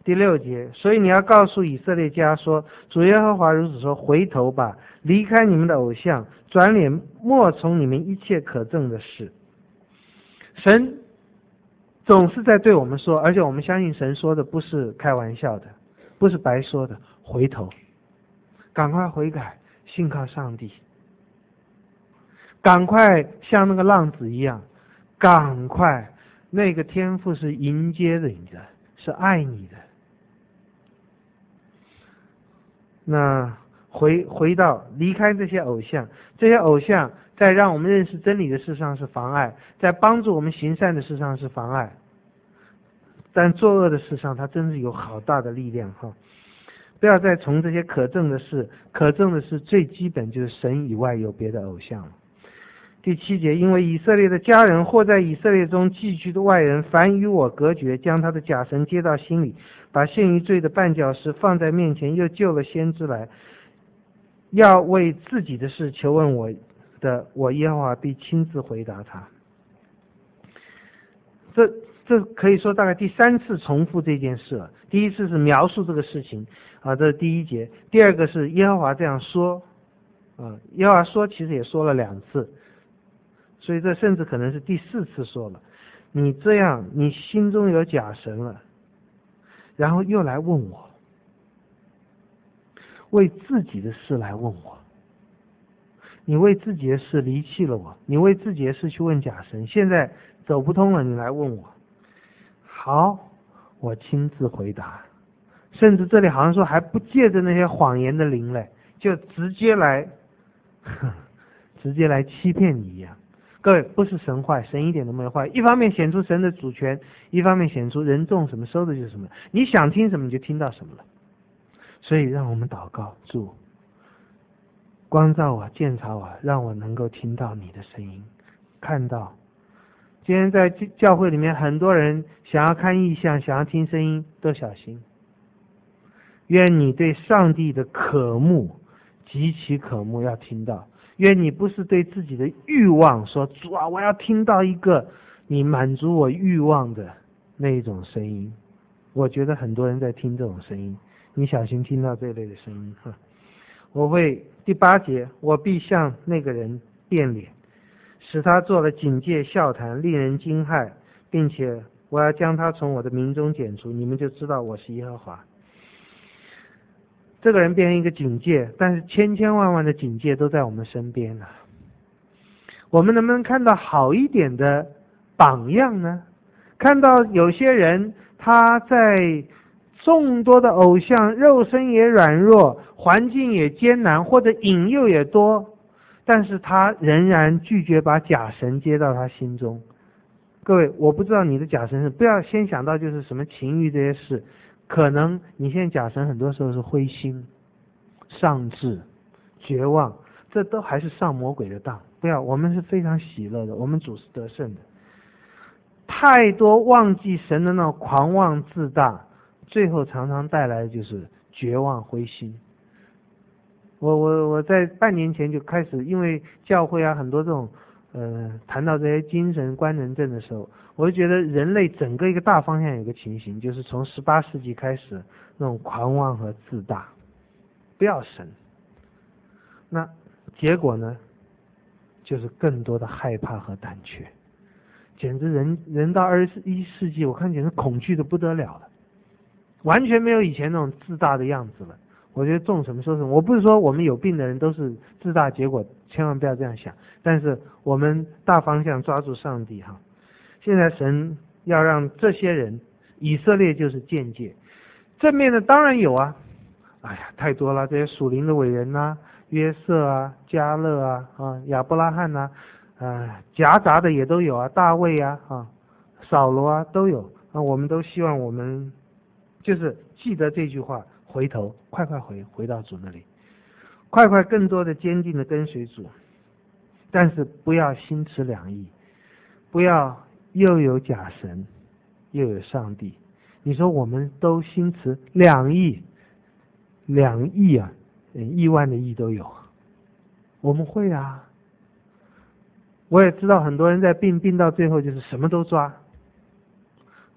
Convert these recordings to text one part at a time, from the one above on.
第6节，所以你要告诉以色列家说，主耶和华如此说，回头吧，离开你们的偶像，转脸莫从你们一切可憎的事。神总是在对我们说，而且我们相信神说的不是开玩笑的，不是白说的，回头，赶快悔改，信靠上帝，赶快像那个浪子一样，赶快，那个天父是迎接你的，是爱你的。那回到离开这些偶像，这些偶像在让我们认识真理的事上是妨碍，在帮助我们行善的事上是妨碍，但作恶的事上它真是有好大的力量哈！不要再从这些可憎的事，可憎的事最基本就是神以外有别的偶像了。第7节，因为以色列的家人或在以色列中寄居的外人，凡与我隔绝，将他的假神接到心里，把陷于罪的绊脚石放在面前，又救了先知来，要为自己的事求问我的，我耶和华必亲自回答他。这可以说大概第3次重复这件事了。第一次是描述这个事情啊，这是第1节。第二个是耶和华这样说啊，耶和华说其实也说了2次，所以这甚至可能是第4次说了。你这样，你心中有假神了，然后又来问我，为自己的事来问我，你为自己的事离弃了我，你为自己的事去问假神，现在走不通了，你来问我。好，我亲自回答。甚至这里好像说还不借着那些谎言的灵嘞，就直接来欺骗你一样。各位，不是神坏，神一点都没有坏。一方面显出神的主权，一方面显出人种什么收的就是什么，你想听什么你就听到什么了。所以让我们祷告，主光照我，鉴察我，让我能够听到你的声音，看到。今天在教会里面，很多人想要看异象，想要听声音，都小心。愿你对上帝的渴慕，极其渴慕要听到。愿你不是对自己的欲望说，主啊，我要听到一个你满足我欲望的那一种声音。我觉得很多人在听这种声音，你小心听到这类的声音。我会第8节，我必向那个人变脸，使他做了警戒笑谈，令人惊骇，并且我要将他从我的民中剪除，你们就知道我是耶和华。这个人变成一个警戒，但是千千万万的警戒都在我们身边了。我们能不能看到好一点的榜样呢？看到有些人他在众多的偶像，肉身也软弱，环境也艰难，或者引诱也多，但是他仍然拒绝把假神接到他心中。各位，我不知道你的假神是，不要先想到就是什么情欲这些事，可能你现在假神很多时候是灰心、丧志、绝望，这都还是上魔鬼的当。不要，我们是非常喜乐的，我们主是得胜的。太多忘记神的那种狂妄自大，最后常常带来的就是绝望灰心。我在半年前就开始，因为教会啊很多这种谈到这些精神官能症的时候，我就觉得人类整个一个大方向有个情形，就是从18世纪开始那种狂妄和自大，不要神。那结果呢，就是更多的害怕和胆怯，简直人到21世纪，我看简直恐惧的不得了了，完全没有以前那种自大的样子了。我觉得种什么说什么，我不是说我们有病的人都是自大，结果千万不要这样想。但是我们大方向抓住上帝哈。现在神要让这些人，以色列就是间接，正面的当然有啊，哎呀太多了，这些属灵的伟人啊，约瑟啊、迦勒啊、亚伯拉罕啊，夹杂的也都有啊，大卫啊、扫罗啊都有啊。我们都希望我们就是记得这句话。回头，快回到主那里，快更多的坚定的跟随主，但是不要心持两意，不要又有假神又有上帝。你说我们都心持两意啊，亿万的亿都有，我们会啊。我也知道很多人在病到最后就是什么都抓，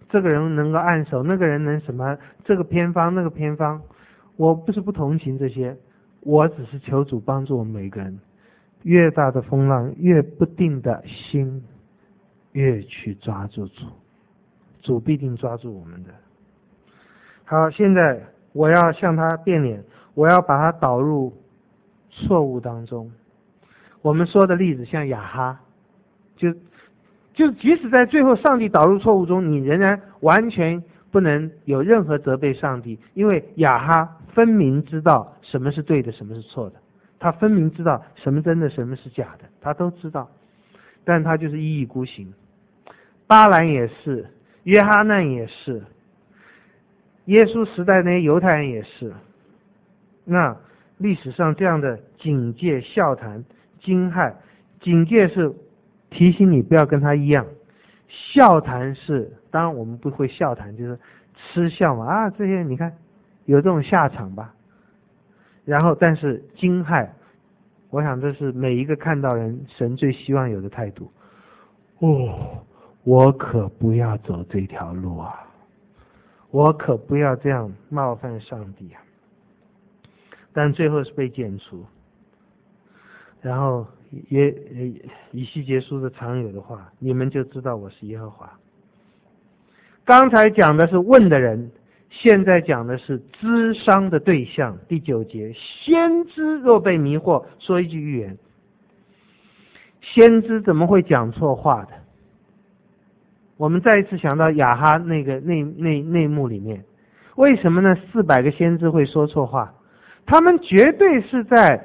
这个人能够按手，那个人能什么，这个偏方那个偏方，我不是不同情这些，我只是求主帮助我们每一个人，越大的风浪，越不定的心，越去抓住主，主必定抓住我们的。好，现在我要向他变脸，我要把他导入错误当中。我们说的例子像亚哈，就即使在最后上帝导入错误中，你仍然完全不能有任何责备上帝，因为亚哈分明知道什么是对的，什么是错的，他分明知道什么真的，什么是假的，他都知道，但他就是一意孤行。巴兰也是，约哈难也是，耶稣时代那些犹太人也是。那历史上这样的警戒、笑谈、惊骇，警戒是提醒你不要跟他一样，笑谈是，当然我们不会笑谈，就是嗤笑嘛，啊，这些你看有这种下场吧。然后但是惊骇，我想这是每一个看到人神最希望有的态度。哦，我可不要走这条路啊，我可不要这样冒犯上帝啊。但最后是被剪除。然后以西结书的常有的话，你们就知道我是耶和华。刚才讲的是问的人，现在讲的是咨商的对象。第9节，先知若被迷惑，说一句预言。先知怎么会讲错话的？我们再一次想到亚哈那个内幕里面，为什么呢？400个先知会说错话？他们绝对是在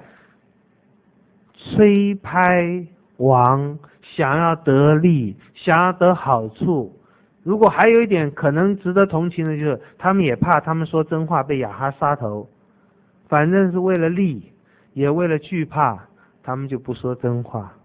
催拍王，想要得利，想要得好处。如果还有一点可能值得同情的，就是他们也怕他们说真话被亚哈杀头，反正是为了利，也为了惧怕，他们就不说真话。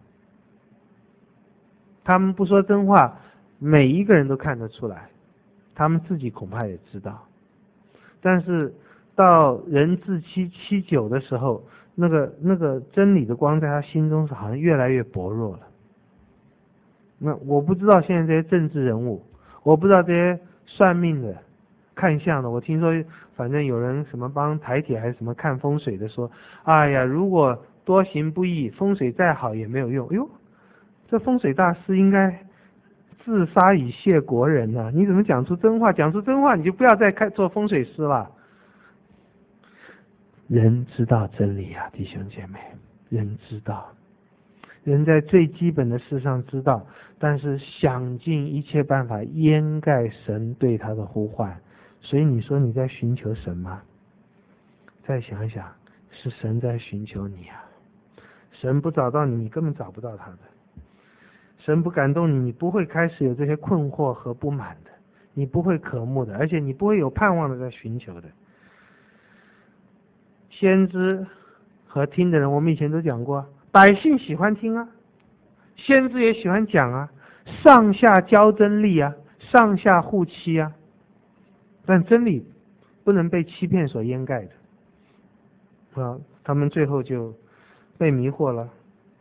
他们不说真话，每一个人都看得出来，他们自己恐怕也知道。但是到人自欺欺久的时候，那个真理的光在他心中是好像越来越薄弱了。那我不知道现在这些政治人物，我不知道这些算命的、看相的，我听说反正有人什么帮台铁还是什么看风水的说，哎呀，如果多行不义，风水再好也没有用。哟，这风水大师应该自杀以谢国人啊，你怎么讲出真话？讲出真话你就不要再做风水师了。人知道真理啊，弟兄姐妹，人知道，人在最基本的事上知道，但是想尽一切办法掩盖神对他的呼唤。所以你说你在寻求神吗？再想一想，是神在寻求你啊。神不找到你，你根本找不到他的。神不感动你，你不会开始有这些困惑和不满的，你不会渴慕的，而且你不会有盼望的在寻求的。先知和听的人，我们以前都讲过，百姓喜欢听啊，先知也喜欢讲啊，上下交真理啊，上下互欺啊，但真理不能被欺骗所掩盖的啊，他们最后就被迷惑了。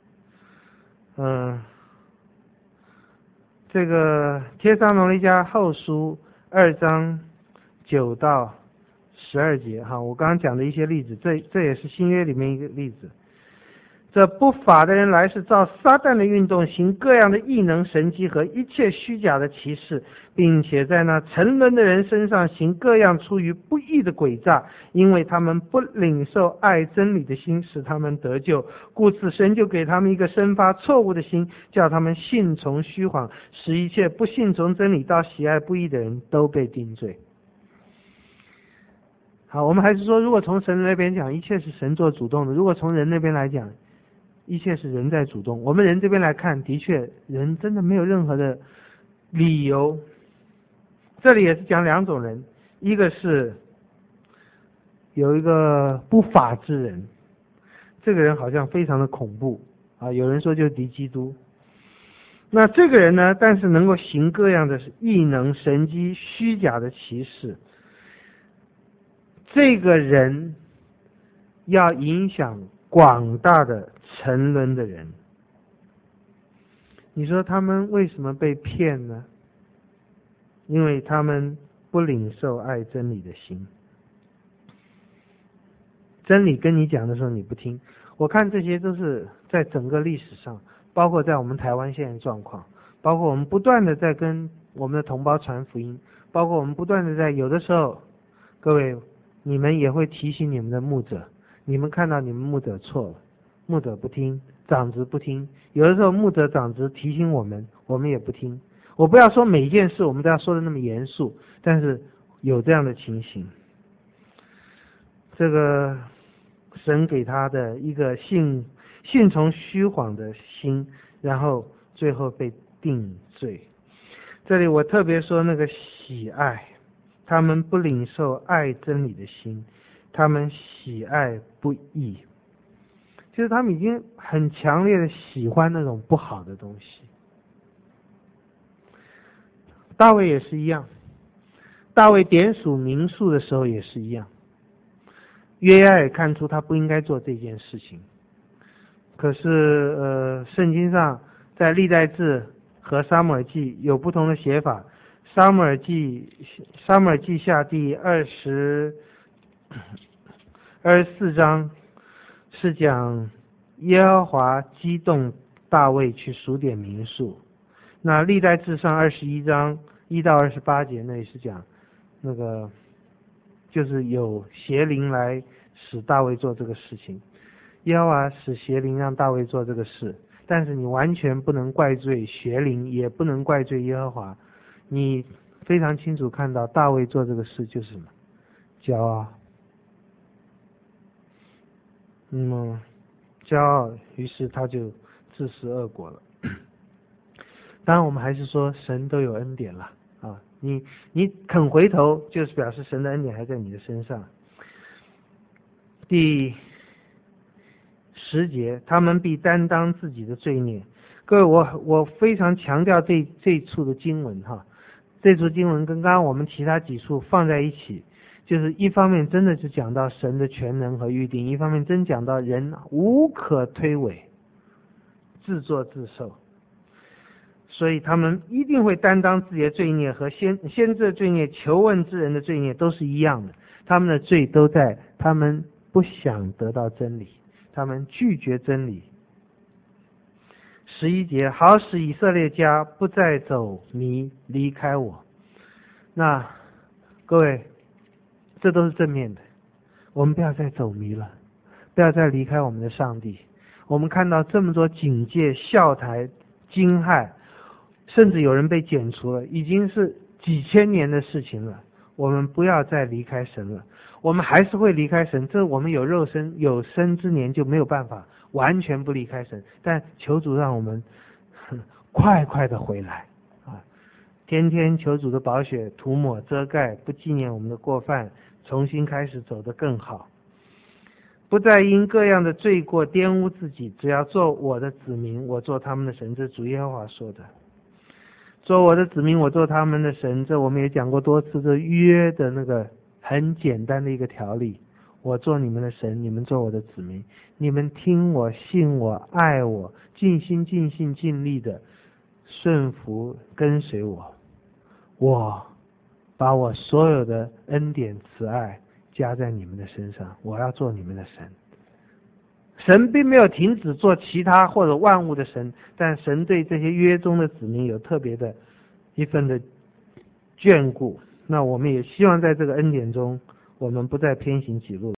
这个帖撒罗尼迦后书2章9到12节哈，我刚刚讲的一些例子，这也是新约里面一个例子。这不法的人来是照撒旦的运动，行各样的异能神迹和一切虚假的奇事，并且在那沉沦的人身上行各样出于不义的诡诈，因为他们不领受爱真理的心，使他们得救，故此神就给他们一个生发错误的心，叫他们信从虚谎，使一切不信从真理到喜爱不义的人都被定罪。好，我们还是说，如果从神那边讲，一切是神做主动的；如果从人那边来讲，一切是人在主动。我们人这边来看，的确人真的没有任何的理由。这里也是讲两种人，一个是有一个不法之人，这个人好像非常的恐怖啊，有人说就是敌基督。那这个人呢，但是能够行各样的异能神迹虚假的奇事，这个人要影响广大的沉沦的人。你说他们为什么被骗呢？ 因为他们不领受爱真理的心。真理跟你讲的时候你不听，我看这些都是在整个历史上，包括在我们台湾现在的状况，包括我们不断的在跟我们的同胞传福音，包括我们不断的在有的时候，各位你们也会提醒你们的牧者，你们看到你们牧者错了，牧者不听，长子不听，有的时候牧者长子提醒我们，我们也不听。我不要说每一件事我们都要说的那么严肃，但是有这样的情形。这个神给他的一个信从虚谎的心，然后最后被定罪。这里我特别说那个喜爱，他们不领受爱真理的心，他们喜爱不义，就是他们已经很强烈的喜欢那种不好的东西。大卫也是一样，大卫点数民数的时候也是一样，约押也看出他不应该做这件事情，可是圣经上在历代志和撒母耳记有不同的写法。撒母耳记下第24章是讲耶和华激动大卫去数点民数，那历代志上21章1到28节那里是讲那个就是有邪灵来使大卫做这个事情，耶和华使邪灵让大卫做这个事，但是你完全不能怪罪邪灵，也不能怪罪耶和华。你非常清楚看到大卫做这个事就是什么？骄傲。骄傲，于是他就自食恶果了。当然我们还是说神都有恩典了啊，你肯回头就是表示神的恩典还在你的身上。第10节，他们必担当自己的罪孽。各位，我非常强调这一处的经文哈，这处经文跟刚刚我们其他几处放在一起，就是一方面真的是讲到神的全能和预定，一方面真讲到人无可推诿，自作自受。所以他们一定会担当自己的罪孽，和先知的罪孽、求问之人的罪孽都是一样的。他们的罪都在他们不想得到真理，他们拒绝真理。11节，好使以色列家不再走迷离开我。那各位，这都是正面的，我们不要再走迷了，不要再离开我们的上帝。我们看到这么多警戒、笑台、惊骇，甚至有人被剪除了，已经是几千年的事情了。我们不要再离开神了，我们还是会离开神，这我们有肉身有生之年就没有办法完全不离开神，但求主让我们快快的回来啊！天天求主的宝血涂抹遮盖，不纪念我们的过犯，重新开始走得更好，不再因各样的罪过玷污自己，只要做我的子民，我做他们的神，这主耶和华说的。做我的子民，我做他们的神，这我们也讲过多次，这约的那个很简单的一个条例，我做你们的神，你们做我的子民，你们听我、信我、爱我，尽心尽性尽力的顺服跟随我，我把我所有的恩典慈爱加在你们的身上，我要做你们的神。神并没有停止做其他或者万物的神，但神对这些约中的子民有特别的一份的眷顾。那我们也希望在这个恩典中，我们不再偏行己路。